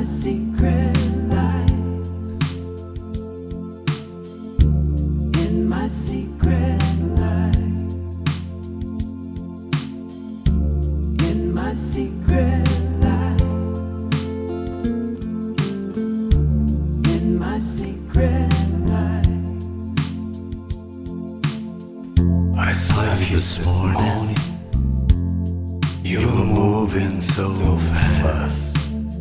my secret life, in my secret life, in my secret life, in my secret life. I saw you this morning. You were moving so fast.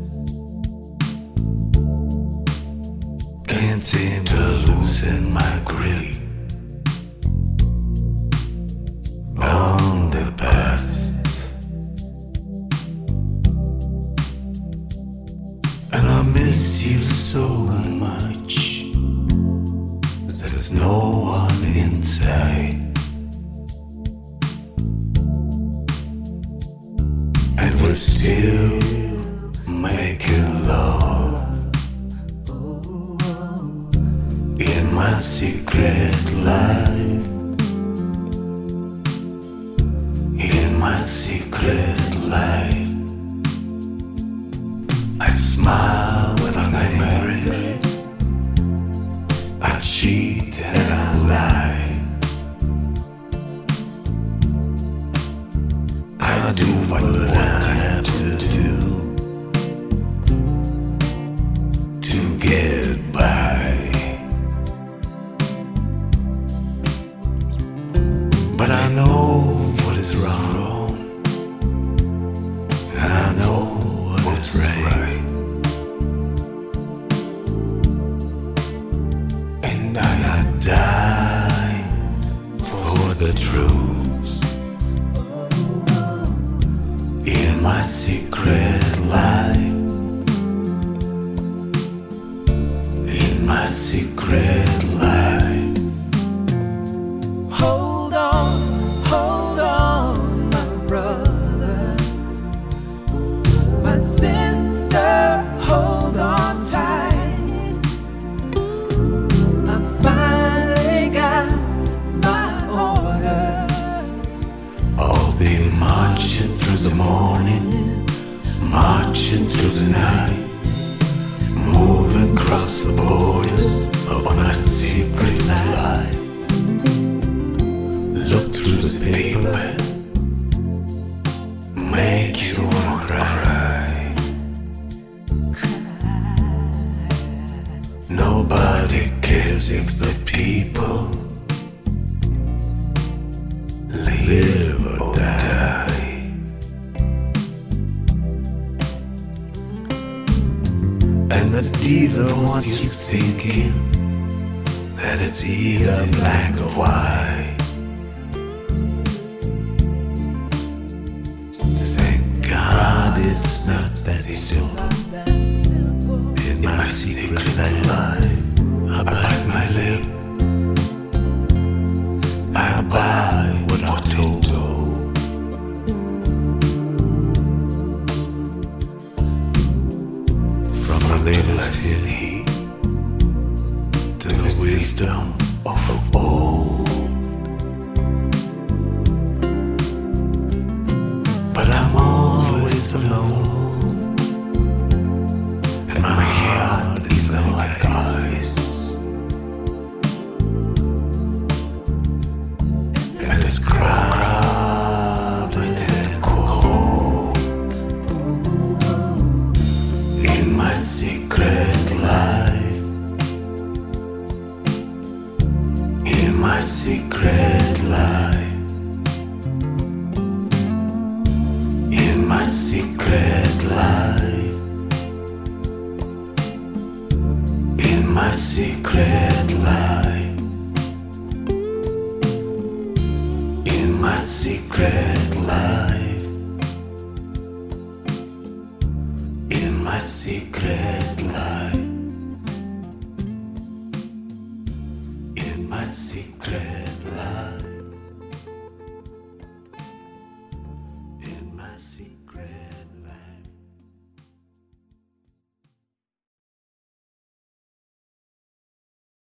Can't seem to loosen my grip on the past. And I miss you so much. There's no one inside. And we're still making love in my secret life, in my secret life. I smile when I'm angry, I cheat and I lie, I do what I have to do to get by. But I know what is wrong, and I know what's right, and I die for the truth. In my secret life, in my secret life. Hold on, my brother, my sister, hold on tight. I finally got my orders. I'll be marching through the morning, marching through the night, moving across the borders of my secret life. Look through the paper, make you wanna cry. Nobody cares if the people live or die. And the dealer wants you thinking that it's either black or white. Thank God it's not that simple. In my secret life, I bite my lip, I buy what I'm told. From the latest hit heat to the wisdom of old. But I'm always alone, and my heart is like ice, and it's crowded and cold. In my secret life, in my secret life, in my secret life, in my secret life, in my secret life, in my secret life, in my secret life.